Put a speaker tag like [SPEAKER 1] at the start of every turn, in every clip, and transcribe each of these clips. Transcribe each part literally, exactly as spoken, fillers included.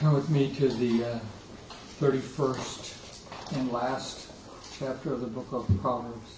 [SPEAKER 1] Turn with me to the uh, thirty-first and last chapter of the book of Proverbs.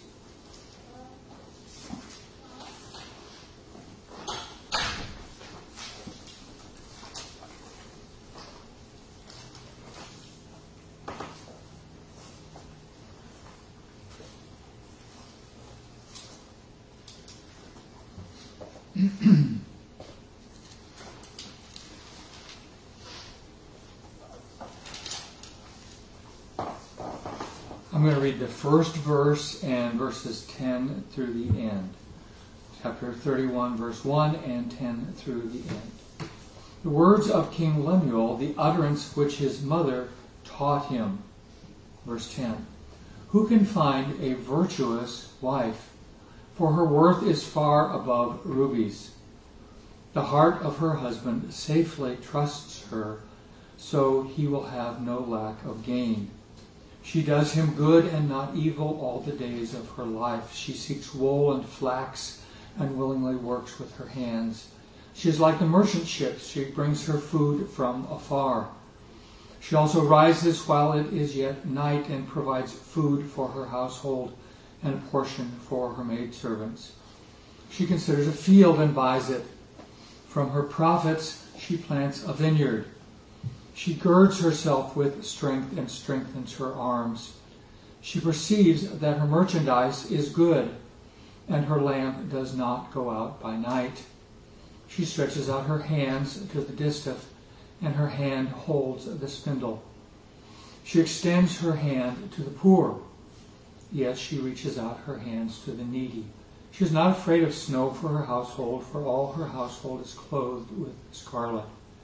[SPEAKER 1] I'm going to read the first verse and verses ten through the end. Chapter thirty-one, verse one and ten through the end. The words of King Lemuel, the utterance which his mother taught him. Verse ten. Who can find a virtuous wife? For her worth is far above rubies. The heart of her husband safely trusts her, so he will have no lack of gain. She does him good and not evil all the days of her life. She seeks wool and flax and willingly works with her hands. She is like the merchant ships. She brings her food from afar. She also rises while it is yet night and provides food for her household and a portion for her maidservants. She considers a field and buys it. From her profits she plants a vineyard. She girds herself with strength and strengthens her arms. She perceives that her merchandise is good, and her lamp does not go out by night. She stretches out her hands to the distaff, and her hand holds the spindle. She extends her hand to the poor, yet she reaches out her hands to the needy. She is not afraid of snow for her household, for all her household is clothed with scarlet.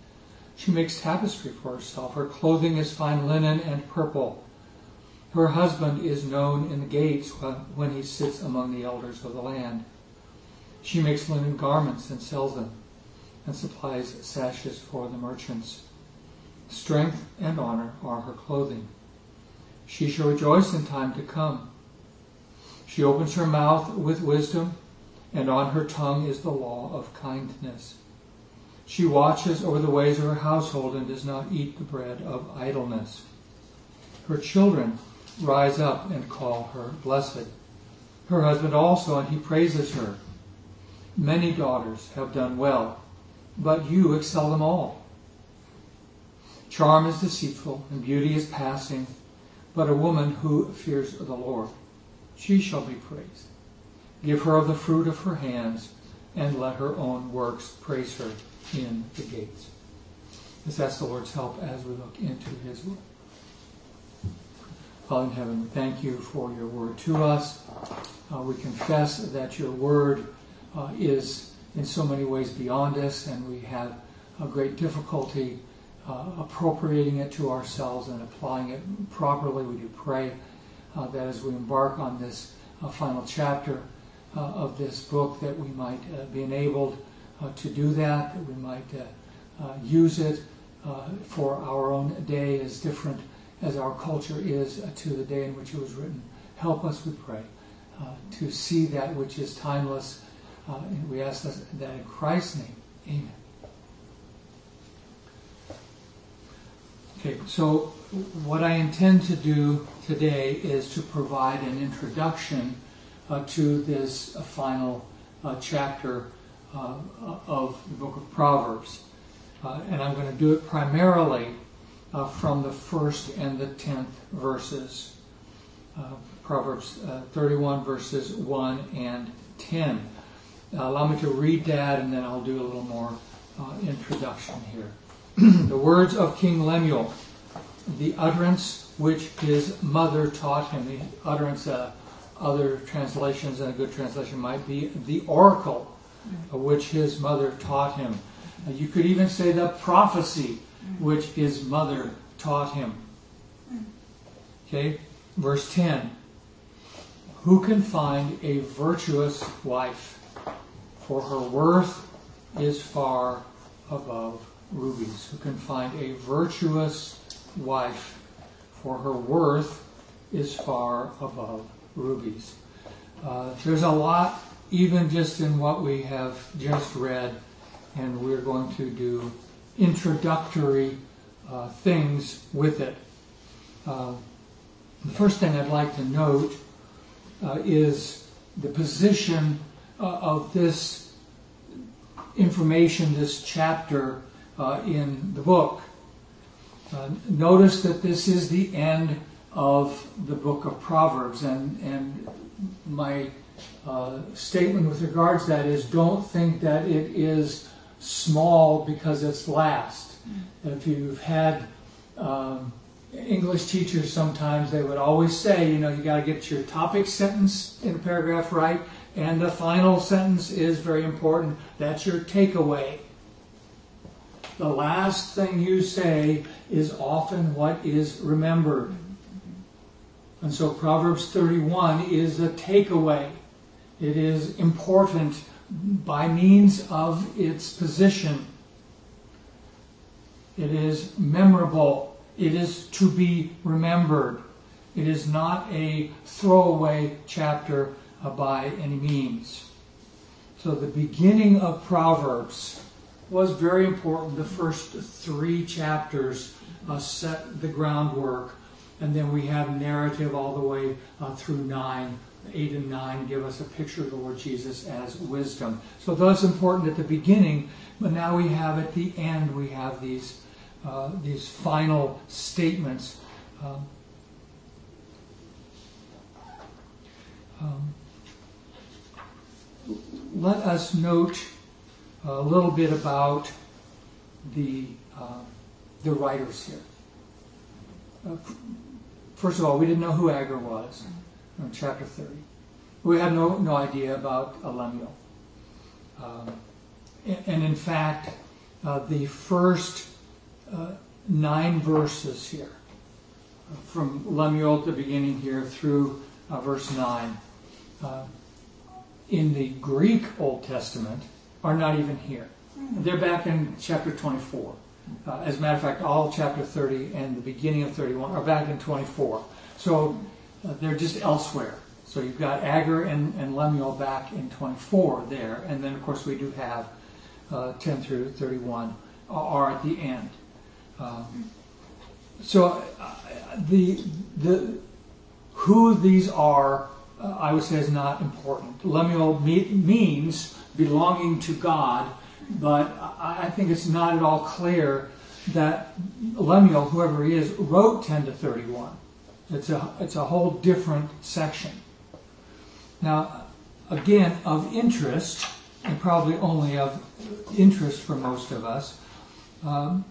[SPEAKER 1] She makes tapestry for herself. Her clothing is fine linen and purple. Her husband is known in the gates when he sits among the elders of the land. She makes linen garments and sells them, and supplies sashes for the merchants. Strength and honor are her clothing. She shall rejoice in time to come. She opens her mouth with wisdom, and on her tongue is the law of kindness. She watches over the ways of her household and does not eat the bread of idleness. Her children rise up and call her blessed. Her husband also, and he praises her. Many daughters have done well, but you excel them all. Charm is deceitful, and beauty is passing, but a woman who fears the Lord, she shall be praised. Give her of the fruit of her hands, and let her own works praise her in the gates. Let's ask the Lord's help as we look into his word. Father in heaven, we thank you for your word to us. Uh, we confess that your word uh, is in so many ways beyond us, and we have a great difficulty uh, appropriating it to ourselves and applying it properly. We do pray uh, that as we embark on this uh, final chapter uh, of this book, that we might uh, be enabled Uh, to do that, that we might uh, uh, use it uh, for our own day, as different as our culture is uh, to the day in which it was written. Help us, we pray, uh, to see that which is timeless. Uh, and we ask that, that in Christ's name. Amen. Okay, so what I intend to do today is to provide an introduction uh, to this uh, final uh, chapter Uh, of the book of Proverbs. Uh, and I'm going to do it primarily uh, from the first and the tenth verses. Uh, Proverbs uh, thirty-one, verses one and ten. Uh, allow me to read that, and then I'll do a little more uh, introduction here. The words of King Lemuel, the utterance which his mother taught him. The utterance, uh, other translations, and a good translation might be the oracle which his mother taught him. Uh, you could even say the prophecy which his mother taught him. Okay, verse ten. Who can find a virtuous wife? For her worth is far above rubies. Who can find a virtuous wife? For her worth is far above rubies. Uh, there's a lot even just in what we have just read, and we're going to do introductory uh, things with it. Uh, the first thing I'd like to note uh, is the position uh, of this information, this chapter uh, in the book. Uh, notice that this is the end of the book of Proverbs, and, and my uh, statement with regards to that is, don't think that it is small because it's last. If you've had um, English teachers, sometimes they would always say, you know, you got to get your topic sentence in a paragraph right, and the final sentence is very important. That's your takeaway. The last thing you say is often what is remembered. And so Proverbs thirty-one is a takeaway. It is important by means of its position. It is memorable. It is to be remembered. It is not a throwaway chapter uh, by any means. So the beginning of Proverbs was very important. The first three chapters uh, set the groundwork, and then we have narrative all the way uh, through nine. Eight and nine give us a picture of the Lord Jesus as wisdom. So that's important at the beginning, but now we have at the end, we have these uh, these final statements. Um, um, let us note a little bit about the uh, the writers here. Uh, first of all, we didn't know who Agur was in chapter thirty. We had no, no idea about Lemuel. Um, and, and in fact, uh, the first uh, nine verses here, uh, from Lemuel at the beginning here through uh, verse nine, uh, in the Greek Old Testament, are not even here. They're back in chapter twenty-four. Uh, as a matter of fact, all chapter thirty and the beginning of thirty-one are back in twenty-four. So uh, they're just elsewhere. So you've got Agur and, and Lemuel back in twenty-four there. And then, of course, we do have uh, ten through thirty-one are at the end. Um, so uh, the the who these are, uh, I would say, is not important. Lemuel me- means belonging to God, but I, I think it's not at all clear that Lemuel, whoever he is, wrote ten to thirty-one. It's a it's a whole different section. Now, again, of interest, and probably only of interest for most of us, um,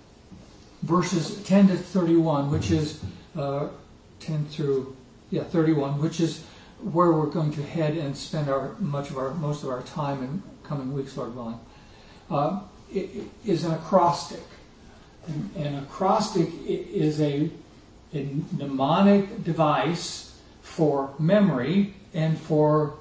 [SPEAKER 1] verses ten to thirty-one, which is uh, ten through yeah thirty-one, which is where we're going to head and spend our much of our most of our time in coming weeks, Lord willing, uh, it, it is an acrostic. And an acrostic is a, a mnemonic device for memory and for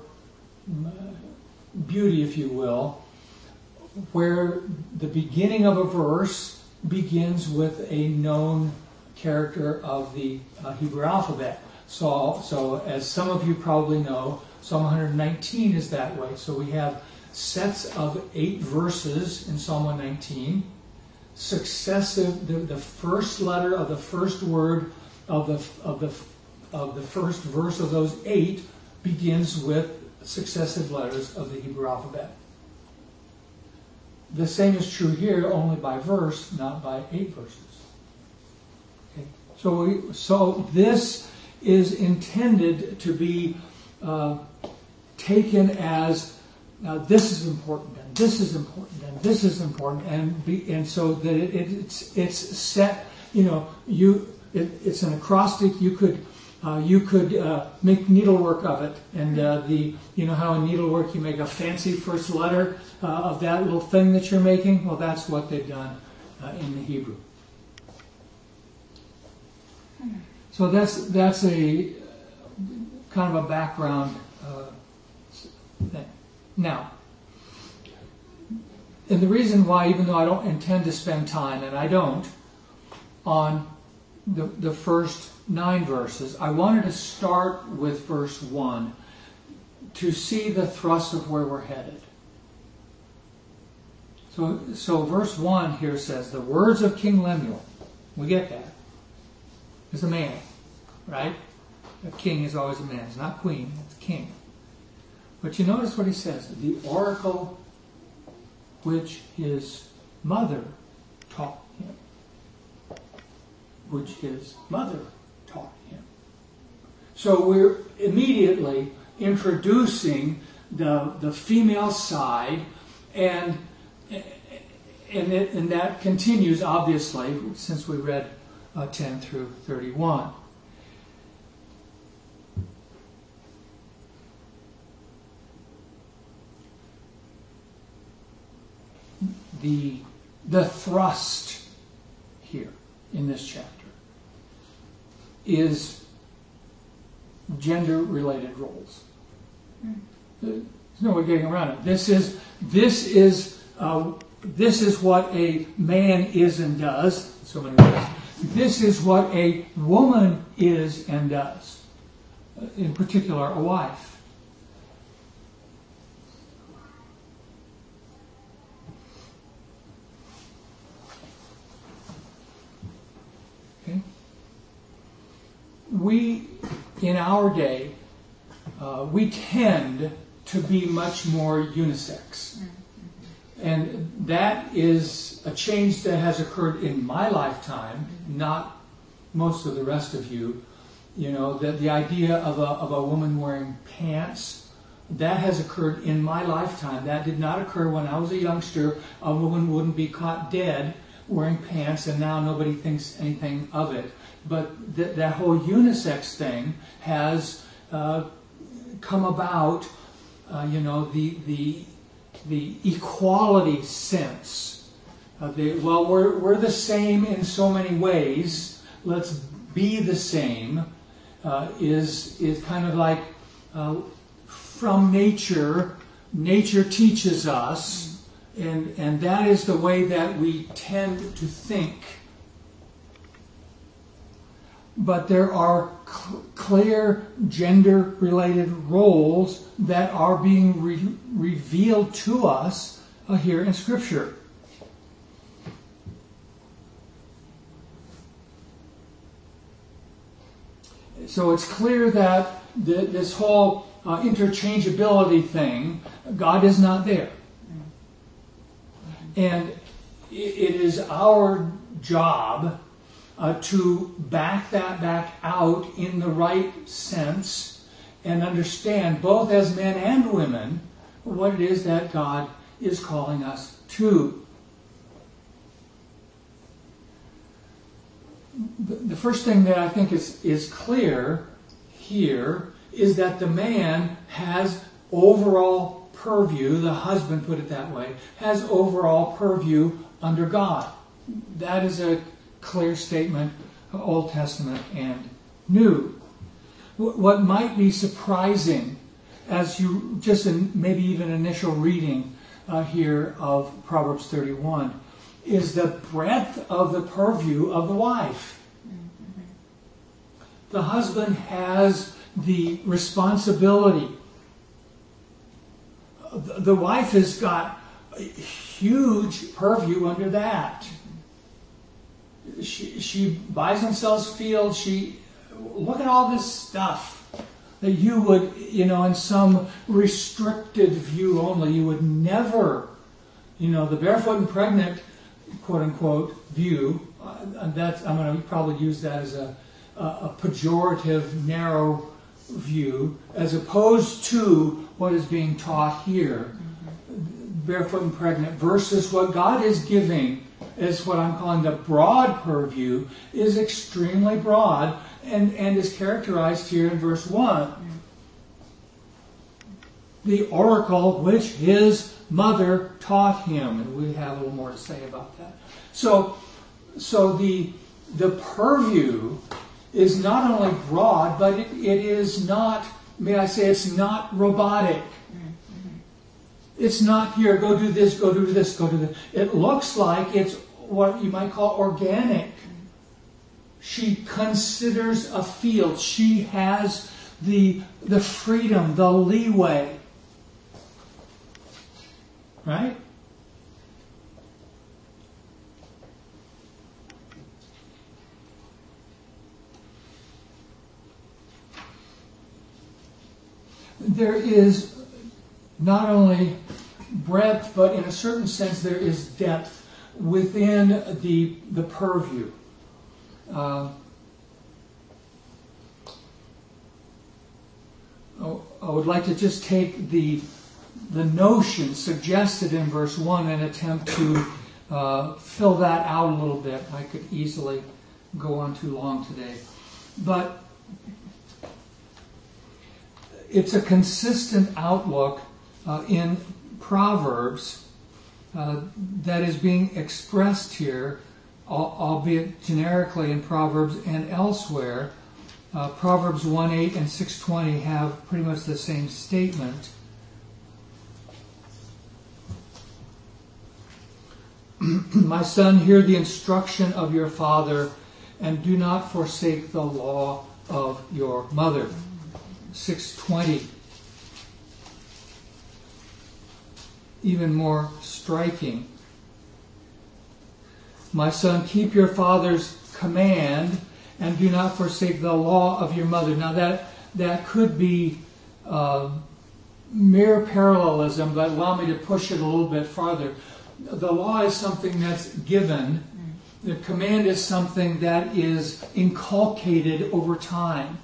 [SPEAKER 1] beauty, if you will, where the beginning of a verse begins with a known character of the uh, Hebrew alphabet. So, so as some of you probably know, Psalm one nineteen is that way. So we have sets of eight verses in Psalm one nineteen, successive, the, the first letter of the first word of the of the of the first verse of those eight begins with successive letters of the Hebrew alphabet. The same is true here, only by verse, not by eight verses. Okay. So, we, so this is intended to be uh, taken as uh, this is important, and this is important, and this is important, and be, and so that it, it, it's it's set. You know, you it, it's an acrostic. You could. Uh, you could uh, make needlework of it, and uh, the you know how in needlework you make a fancy first letter uh, of that little thing that you're making. Well, that's what they've done uh, in the Hebrew. So that's that's a kind of a background uh, thing. Now, and the reason why, even though I don't intend to spend time, and I don't, on the the first nine verses, I wanted to start with verse one to see the thrust of where we're headed. So, so verse one here says, the words of King Lemuel, We get that. It's a man, right? A king is always a man. It's not queen, it's king. But you notice what he says. The oracle which his mother taught him. Which his mother taught him. So we're immediately introducing the, the female side, and and, it, and that continues, obviously, since we read uh, ten through thirty-one. The, the thrust here in this chapter is gender-related roles. There's no way of getting around it. This is this is uh, this is what a man is and does. In so many ways. This is what a woman is and does. In particular, a wife. Okay. We, in our day, uh, we tend to be much more unisex. And that is a change that has occurred in my lifetime, not most of the rest of you. You know, that the idea of a, of a woman wearing pants, that has occurred in my lifetime. That did not occur when I was a youngster. A woman wouldn't be caught dead wearing pants, and now nobody thinks anything of it. But th- that whole unisex thing has uh, come about, uh, you know, the the the equality sense. Of the, well, we're we're the same in so many ways. Let's be the same. Uh, is is kind of like uh, from nature. Nature teaches us, and and that is the way that we tend to think. But there are cl- clear gender-related roles that are being re- revealed to us uh, here in Scripture. So it's clear that the, this whole uh, interchangeability thing, God is not there. And it is our job uh, to back that back out in the right sense and understand, both as men and women, what it is that God is calling us to. The first thing that I think is, is clear here is that the man has overall purview, the husband put it that way, has overall purview under God. That is a clear statement, Old Testament and New. What might be surprising as you just in maybe even initial reading uh, here of Proverbs thirty-one is the breadth of the purview of the wife. Mm-hmm. The husband has the responsibility. The wife has got a huge purview under that. She, she buys and sells fields. She look at all this stuff that you would, you know, in some restricted view only, you would never, you know, the barefoot and pregnant, quote unquote, view. Uh, that's I'm going to probably use that as a, a, a pejorative, narrow view, as opposed to what is being taught here, mm-hmm. barefoot and pregnant, versus what God is giving is what I'm calling the broad purview, is extremely broad and, and is characterized here in verse one. Mm-hmm. The oracle which his mother taught him, and we have a little more to say about that. So, so the the purview is not only broad, but it, it is not, may I say, it's not robotic. Mm-hmm. It's not here, go do this, go do this, go do this. It looks like it's what you might call organic. Mm-hmm. She considers a field. She has the the freedom, the leeway. Right? there is not only breadth, but in a certain sense there is depth within the, the purview. Uh, I would like to just take the the notion suggested in verse one and attempt to uh, fill that out a little bit. I could easily go on too long today. But it's a consistent outlook uh, in Proverbs uh, that is being expressed here, albeit generically in Proverbs and elsewhere. Uh, Proverbs one eight and six twenty have pretty much the same statement. My son, hear the instruction of your father, and do not forsake the law of your mother. six twenty. Even more striking. My son, keep your father's command, and do not forsake the law of your mother. Now that that could be uh, mere parallelism, but allow me to push it a little bit farther. The law is something that's given. The command is something that is inculcated over time.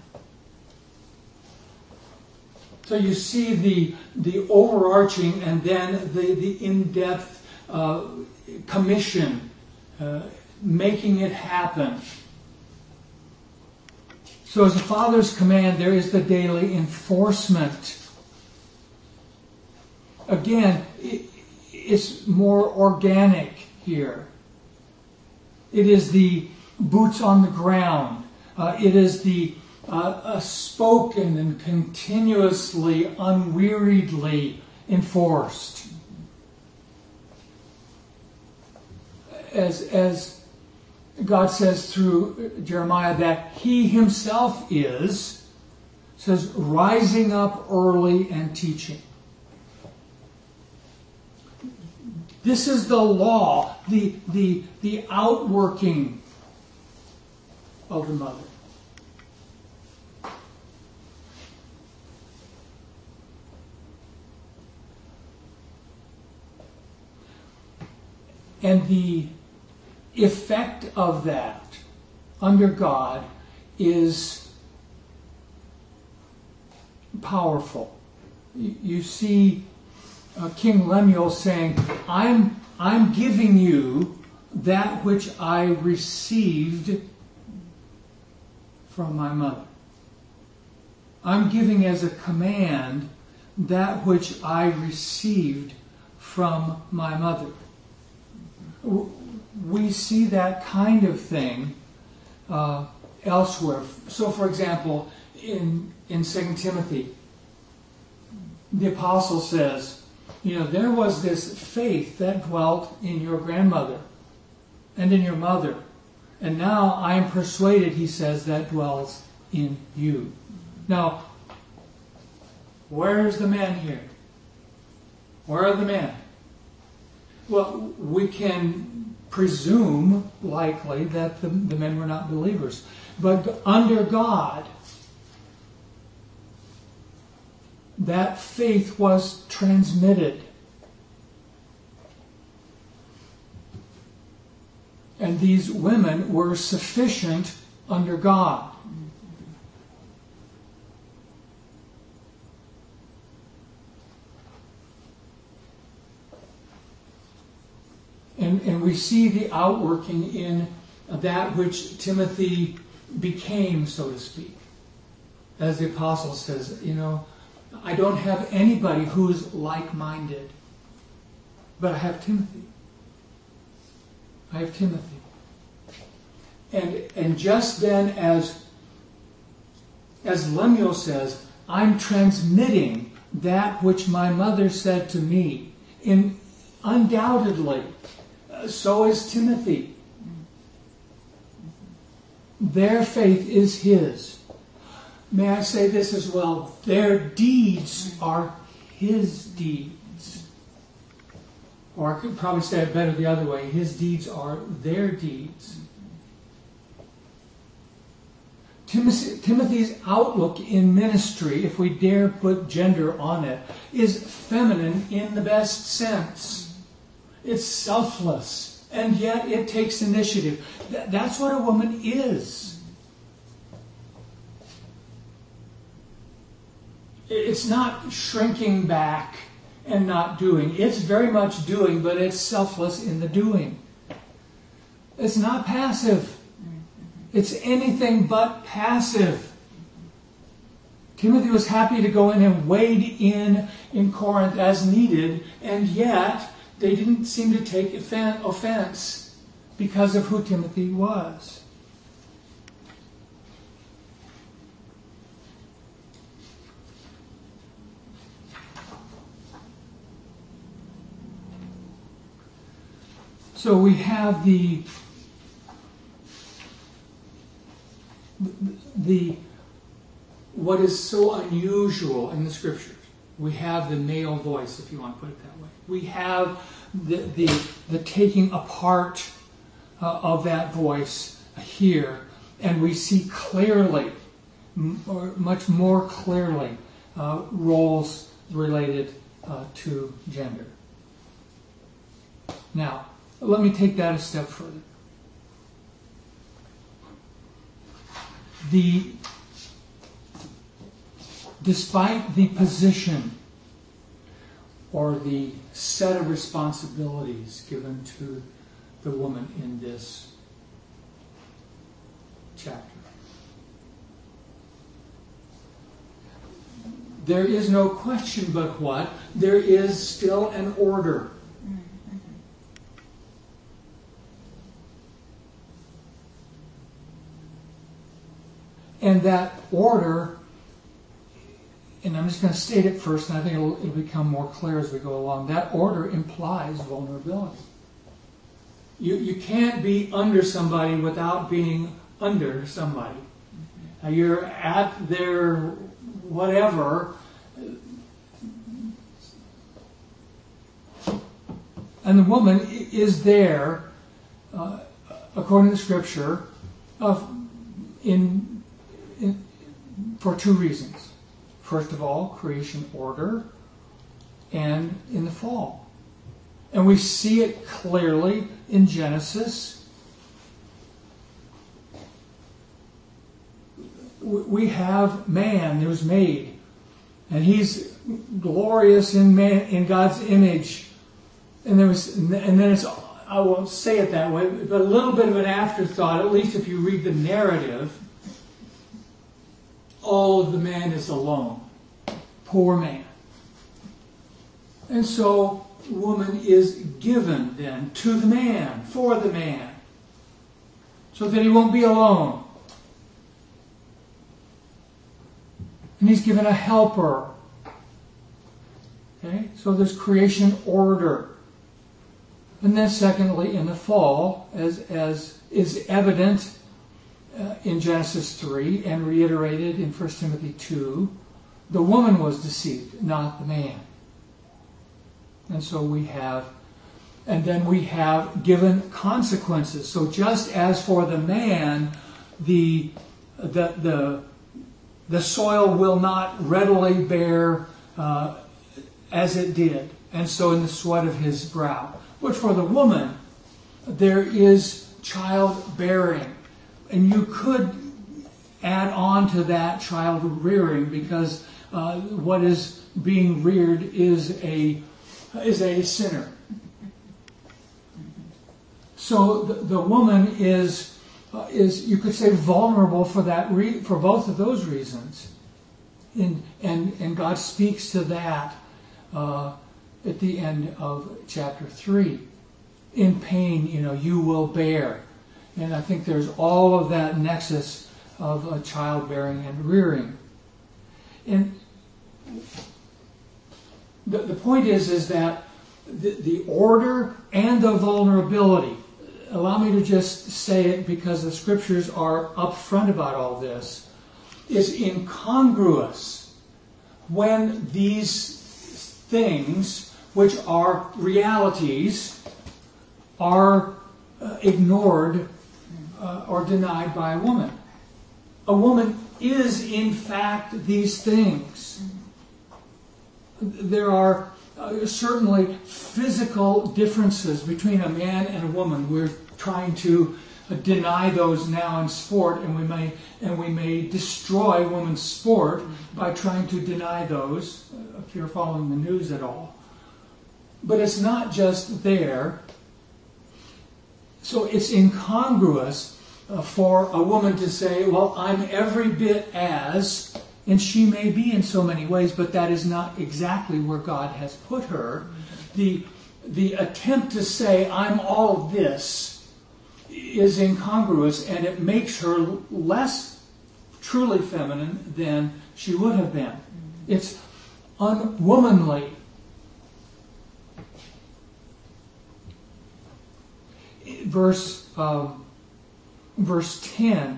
[SPEAKER 1] So you see the the overarching and then the, the in-depth uh, commission, uh, making it happen. So as a father's command, there is the daily enforcement. Again, it, it's more organic here. It is the boots on the ground. Uh, it is the uh, uh, spoken and continuously, unweariedly enforced. As, as God says through Jeremiah that He Himself is, says, rising up early and teaching. This is the law, the, the, the outworking of the mother. And the effect of that under God is powerful. You, you see Uh, King Lemuel saying, I'm, I'm giving you that which I received from my mother. I'm giving as a command that which I received from my mother. We see that kind of thing uh, elsewhere. So, for example, in, in Second Timothy, the apostle says, you know, there was this faith that dwelt in your grandmother and in your mother. And now I am persuaded, he says, that dwells in you. Now, where's the men here? Where are the men? Well, we can presume, likely, that the, the men were not believers. But under God, that faith was transmitted. And these women were sufficient under God. And, and we see the outworking in that which Timothy became, so to speak. As the apostle says, you know, I don't have anybody who's like-minded, but I have Timothy. I have Timothy. And and just then as, as Lemuel says, I'm transmitting that which my mother said to me. In undoubtedly, uh, so is Timothy. Their faith is his. May I say this as well? Their deeds are his deeds. Or I could probably say it better the other way. His deeds are their deeds. Timothy's outlook in ministry, if we dare put gender on it, is feminine in the best sense. It's selfless, and yet it takes initiative. That's what a woman is. It's not shrinking back and not doing. It's very much doing, but it's selfless in the doing. It's not passive. It's anything but passive. Timothy was happy to go in and wade in in Corinth as needed, and yet they didn't seem to take offense because of who Timothy was. So we have the the what is so unusual in the Scriptures. We have the male voice, if you want to put it that way. We have the the, the taking apart uh, of that voice here, and we see clearly, m- or much more clearly, uh, roles related uh, to gender. Now, let me take that a step further. The, despite the position or the set of responsibilities given to the woman in this chapter, there is no question but what? There is still an order. And that order, and I'm just going to state it first, and I think it'll, it'll become more clear as we go along. That order implies vulnerability. You you can't be under somebody without being under somebody. Now you're at their whatever, and the woman is there, uh, according to Scripture, of in. In, for two reasons. First of all, creation order, and in the fall. And we see it clearly in Genesis. We have man who's made, and he's glorious in man, in God's image. And there was, and then it's, I won't say it that way, but a little bit of an afterthought, at least if you read the narrative. Oh, the man is alone. Poor man. And so, woman is given then to the man, for the man, so that he won't be alone. And he's given a helper. Okay? So there's creation order. And then secondly, in the fall, as, as is evident Uh, in Genesis three and reiterated in First Timothy two, the woman was deceived, not the man. And so we have, and then we have given consequences. So just as for the man, the the the, the soil will not readily bear uh, as it did, and so in the sweat of his brow. But for the woman, there is childbearing. And you could add on to that child rearing, because uh, what is being reared is a is a sinner. So the, the woman is uh, is you could say vulnerable for that re- for both of those reasons, and and and God speaks to that uh, at the end of chapter three. In pain, you know, you will bear. And I think there's all of that nexus of uh, childbearing and rearing. And the, the point is, is that the, the order and the vulnerability, allow me to just say it because the Scriptures are upfront about all this, is incongruous when these things, which are realities, are uh, ignored Uh, or denied by a woman. a woman is in fact these things. There are uh, certainly physical differences between a man and a woman. We're trying to uh, deny those now in sport, and we may and we may destroy women's sport by trying to deny those, uh, if you're following the news at all. But it's not just there. So it's incongruous uh, for a woman to say, well, I'm every bit as, and she may be in so many ways, but that is not exactly where God has put her. The, the attempt to say, I'm all this, is incongruous, and it makes her less truly feminine than she would have been. It's unwomanly. Verse um, verse ten.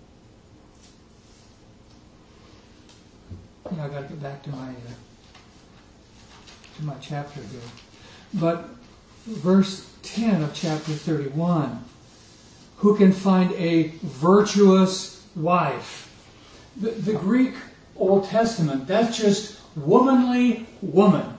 [SPEAKER 1] Yeah, I got to get back to my uh, to my chapter here. But verse ten of chapter thirty-one. Who can find a virtuous wife? The, the Greek Old Testament, that's just womanly woman.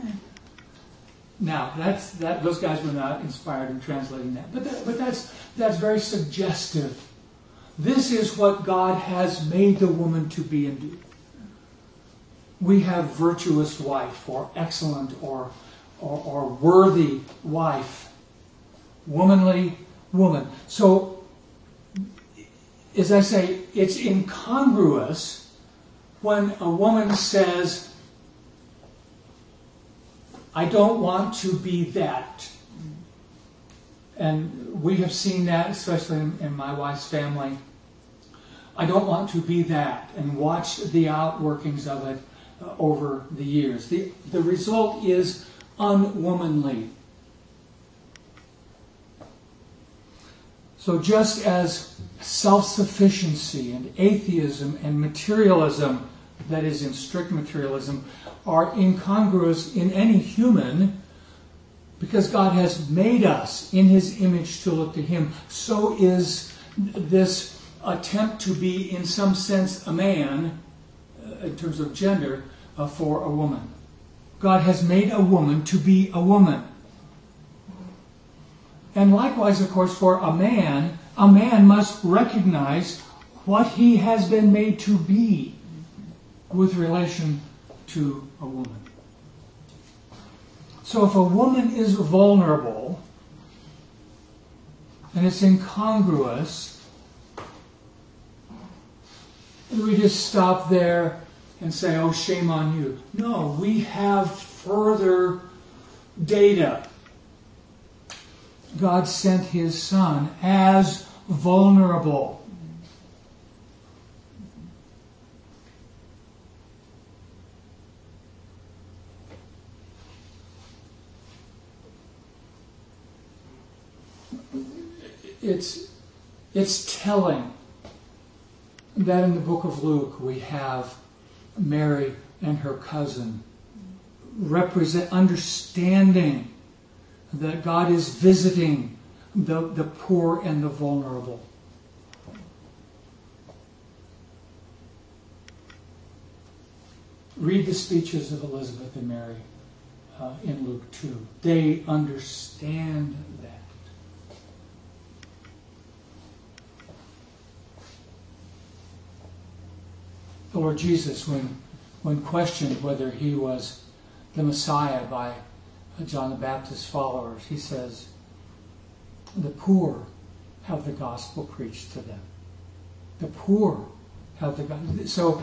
[SPEAKER 1] Now, that's that. Those guys were not inspired in translating that, but that, but that's that's very suggestive. This is what God has made the woman to be and do. We have virtuous wife, or excellent, or or, or worthy wife, womanly woman. So, as I say, it's incongruous when a woman says, I don't want to be that. And we have seen that, especially in, in my wife's family. I don't want to be that, and watch the outworkings of it uh, over the years. The, the result is unwomanly. So just as self-sufficiency and atheism and materialism, that is in strict materialism, are incongruous in any human, because God has made us in His image to look to Him, so is this attempt to be, in some sense, a man, uh, in terms of gender, uh, for a woman. God has made a woman to be a woman. And likewise, of course, for a man, a man must recognize what he has been made to be with relation to a woman. So if a woman is vulnerable, and it's incongruous, do we just stop there and say, oh, shame on you? No, we have further data. God sent His Son as vulnerable. It's, it's telling that in the book of Luke we have Mary and her cousin represent understanding that God is visiting the, the poor and the vulnerable. Read the speeches of Elizabeth and Mary uh, in Luke two. They understand that. The Lord Jesus, when, when questioned whether He was the Messiah by John the Baptist's followers, He says, the poor have the gospel preached to them. The poor have the gospel. So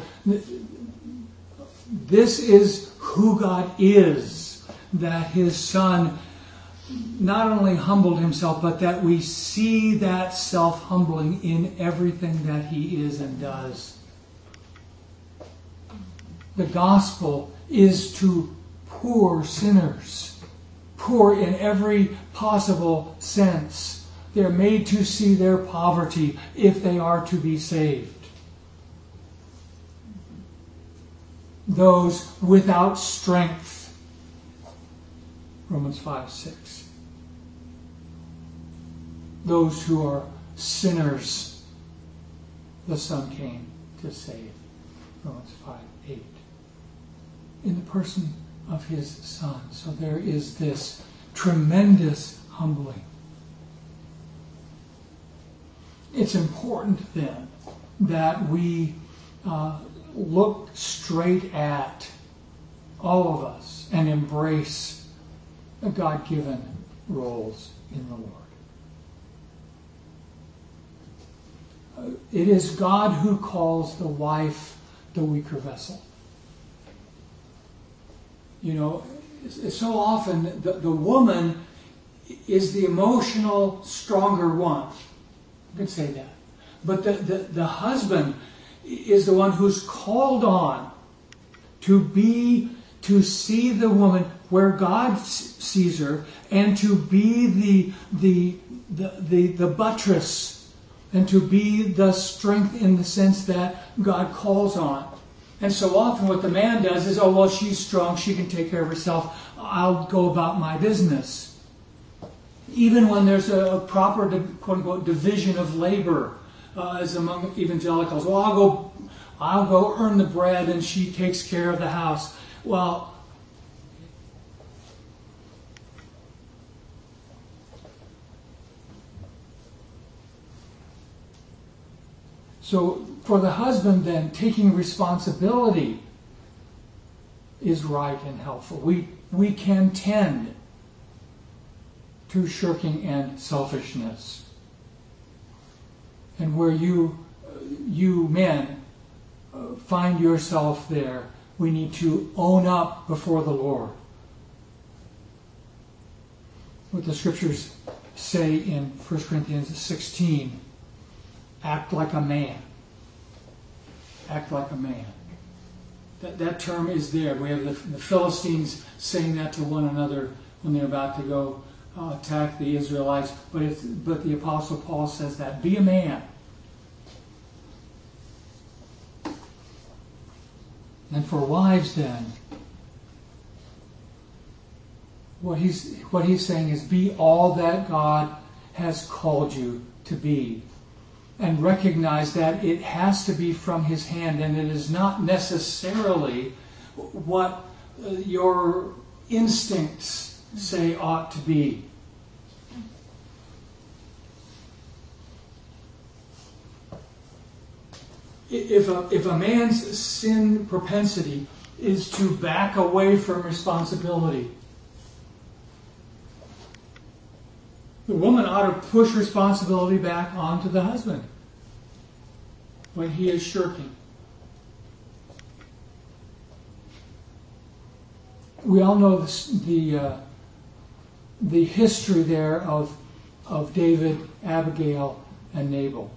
[SPEAKER 1] this is who God is, that His Son not only humbled Himself, but that we see that self-humbling in everything that He is and does. The gospel is to poor sinners, poor in every possible sense. They're made to see their poverty if they are to be saved. Those without strength. Romans five six. Those who are sinners. the Son came to save. Romans five eight. In the person of his Son. So there is this tremendous humbling. It's important then that we uh, look straight at all of us and embrace the God-given roles in the Lord. Uh, it is God who calls the wife the weaker vessel. You know, so often the, the woman is the emotional, stronger one. You could say that. But the, the, the husband is the one who's called on to be, to see the woman where God sees her, and to be the, the, the, the, the buttress, and to be the strength in the sense that God calls on. And so often what the man does is, oh, well, she's strong, she can take care of herself, I'll go about my business. Even when there's a proper, quote-unquote, division of labor, uh, as among evangelicals, well, I'll go, I'll go earn the bread and she takes care of the house. Well, so for the husband then, taking responsibility is right and helpful. We, we can tend to shirking and selfishness. And where you, you men uh, find yourself there, we need to own up before the Lord. What the scriptures say in First Corinthians sixteen, act like a man. Act like a man. That, that term is there. We have the, the Philistines saying that to one another when they're about to go uh, attack the Israelites. But, it's, but the Apostle Paul says that. Be a man. And for wives then, what he's, what he's saying is be all that God has called you to be. And recognize that it has to be from his hand, and it is not necessarily what uh, your instincts say ought to be. If a, if a man's sin propensity is to back away from responsibility, the woman ought to push responsibility back onto the husband when he is shirking. We all know this, the uh, the history there of of David, Abigail, and Nabal.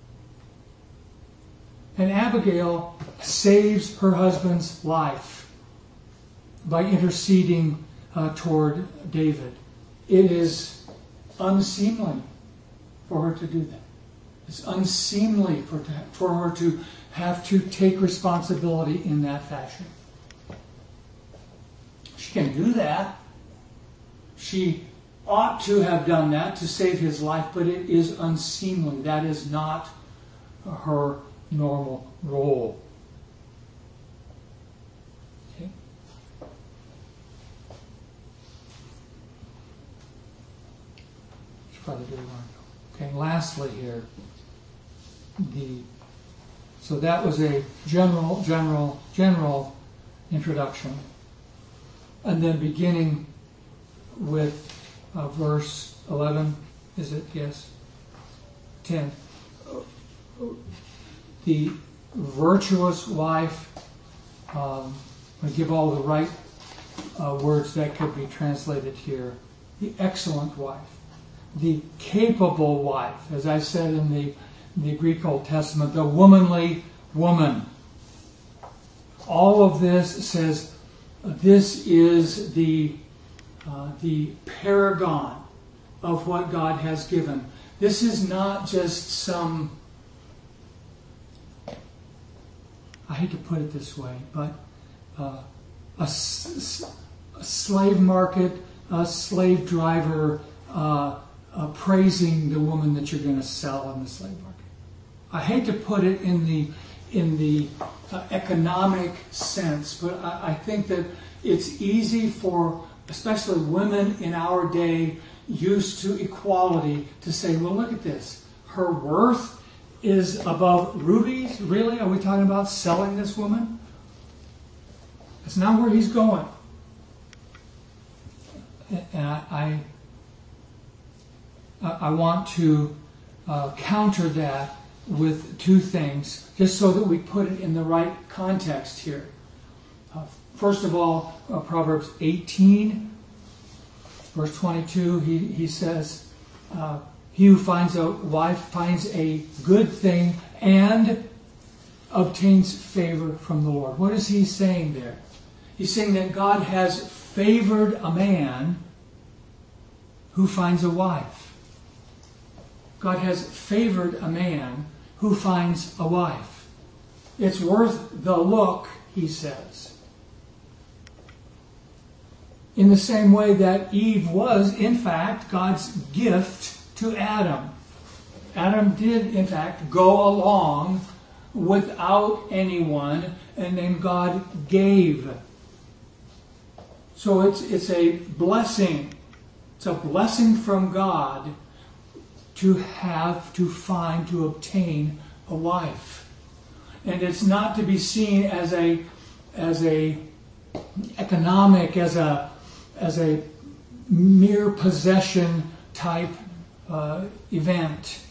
[SPEAKER 1] And Abigail saves her husband's life by interceding uh, toward David. It is unseemly for her to do that. It's unseemly for, to, for her to have to take responsibility in that fashion. She can do that. She ought to have done that to save his life, but it is unseemly. That is not her normal role. Okay? Okay, and lastly here, the so that was a general, general, general introduction. And then beginning with uh, verse eleven, is it? Yes. ten. The virtuous wife, um, I give all the right uh, words that could be translated here. The excellent wife. The capable wife, as I said in the, the Greek Old Testament, the womanly woman. All of this says this is the, uh, the paragon of what God has given. This is not just some, I hate to put it this way, but uh, a, a slave market, a slave driver, uh, Uh, praising the woman that you're going to sell in the slave market.
[SPEAKER 2] I hate to put it in the in the uh, economic sense, but I, I think that it's easy for especially women in our day used to equality to say, well, look at this. Her worth is above rubies? Really? Are we talking about selling this woman? That's not where he's going. And I, I, I want to uh, counter that with two things, just so that we put it in the right context here. Uh, first of all, uh, Proverbs eighteen, verse twenty-two, he, he says, uh, he who finds a wife finds a good thing and obtains favor from the Lord. What is he saying there? He's saying that God has favored a man who finds a wife. God has favored a man who finds a wife. It's worth the look, he says. In the same way that Eve was, in fact, God's gift to Adam. Adam did, in fact, go along without anyone, and then God gave. So it's it's a blessing. It's a blessing from God to have, to find, to obtain a wife. And it's not to be seen as a as a economic, as a as a mere possession type uh, event.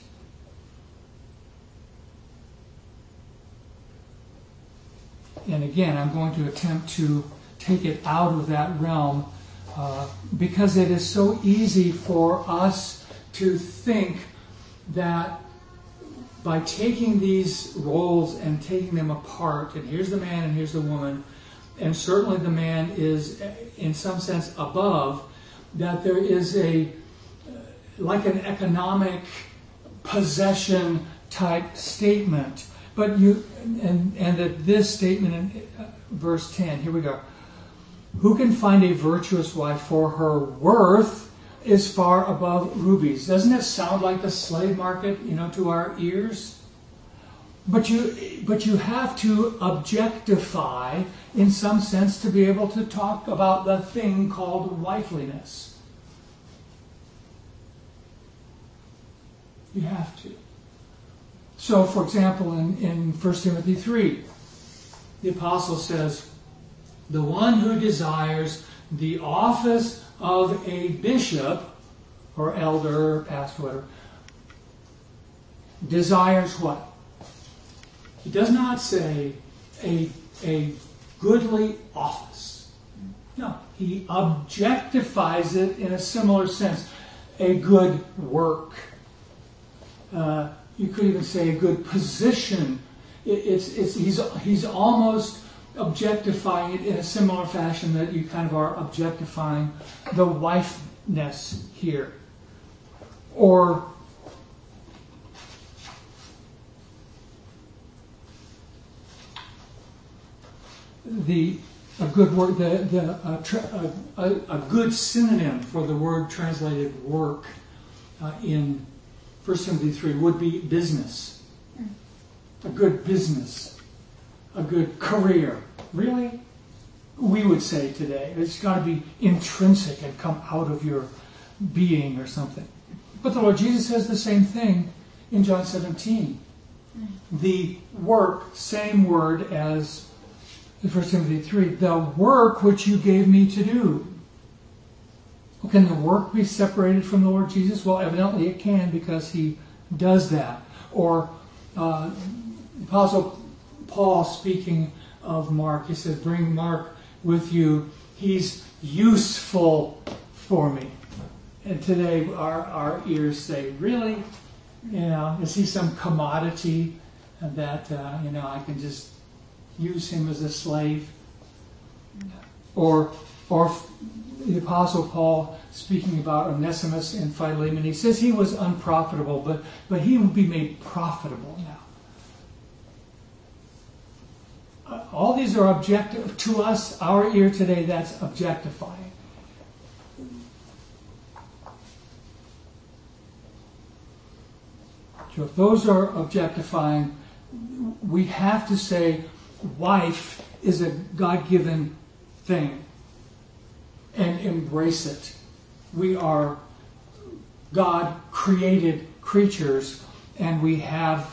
[SPEAKER 2] And again, I'm going to attempt to take it out of that realm uh, because it is so easy for us to think that by taking these roles and taking them apart, and here's the man and here's the woman, and certainly the man is in some sense above, that there is a like an economic possession type statement. But you and and that this statement in verse ten, here we go. Who can find a virtuous wife, for her worth is far above rubies? Doesn't it sound like the slave market, you know, to our ears? But you but you have to objectify in some sense to be able to talk about the thing called wifeliness. You have to. So, for example, in, in First Timothy three, the apostle says, the one who desires the office of a bishop or elder or pastor, whatever, desires what? He does not say a, a goodly office. No, he objectifies it in a similar sense. A good work. Uh, you could even say a good position. It, it's, it's, he's, he's almost objectifying it in a similar fashion that you kind of are objectifying the wifeness here. Or the a good word, the, the uh, tra- a, a good synonym for the word translated work uh, in First Timothy three would be business. A good business. A good career. Really? We would say today. It's got to be intrinsic and come out of your being or something. But the Lord Jesus says the same thing in John seventeen. The work, same word as in First Timothy three, the work which you gave me to do. Well, can the work be separated from the Lord Jesus? Well, evidently it can, because he does that. Or uh, the Apostle Paul, speaking of Mark, he says, bring Mark with you. He's useful for me. And today our, our ears say, really? You know, is he some commodity that, uh, you know, I can just use him as a slave? Or, or the Apostle Paul, speaking about Onesimus and Philemon, he says he was unprofitable, but, but he will be made profitable now. Uh, all these are objective to us, our ear today, that's objectifying. So if those are objectifying, we have to say wife is a God-given thing and embrace it. We are God-created creatures, and we have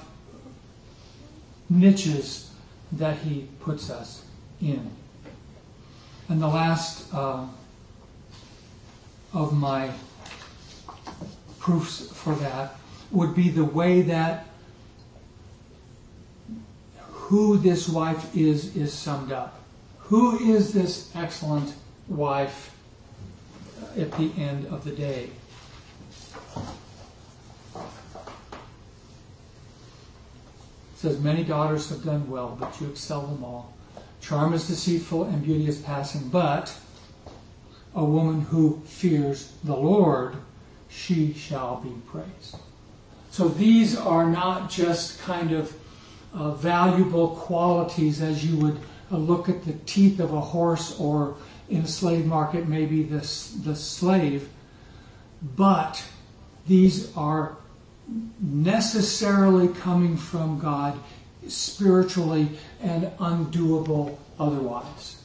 [SPEAKER 2] niches that He puts us in. And the last uh, of my proofs for that would be the way that who this wife is is summed up. Who is this excellent wife at the end of the day? It says, many daughters have done well, but you excel them all. Charm is deceitful and beauty is passing, but a woman who fears the Lord, she shall be praised. So these are not just kind of uh, valuable qualities as you would uh, look at the teeth of a horse, or in a slave market maybe the, the slave, but these are necessarily coming from God spiritually and undoable otherwise.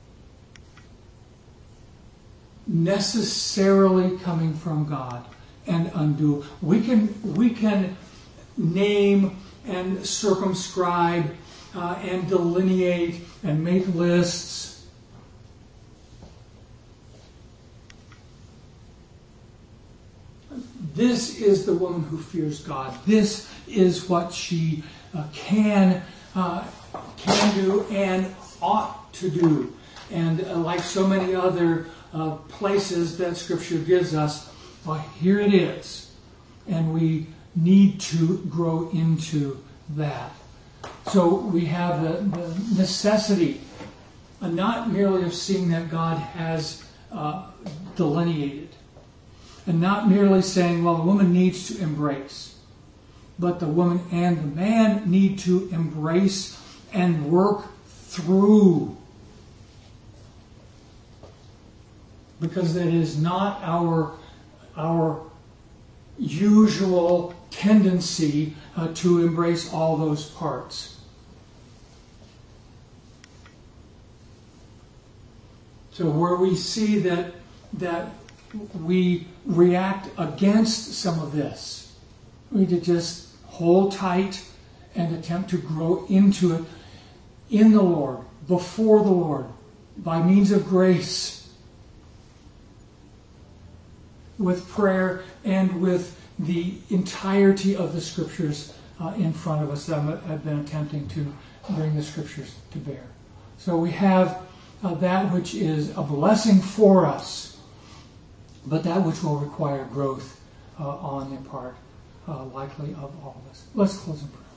[SPEAKER 2] Necessarily coming from God and undo. We can we can name and circumscribe uh, and delineate and make lists. This is the woman who fears God. This is what she uh, can uh, can do and ought to do. And uh, like so many other uh, places that Scripture gives us, well, here it is. And we need to grow into that. So we have the, the necessity, uh, not merely of seeing that God has uh, delineated, and not merely saying, well, the woman needs to embrace, but the woman and the man need to embrace and work through. Because it is not our, our usual tendency uh, to embrace all those parts. So where we see that that we react against some of this, we need to just hold tight and attempt to grow into it in the Lord, before the Lord, by means of grace, with prayer, and with the entirety of the Scriptures uh, in front of us that I've been attempting to bring the Scriptures to bear. So we have uh, that which is a blessing for us, but that which will require growth uh, on the part, uh, likely, of all of us. Let's close in prayer.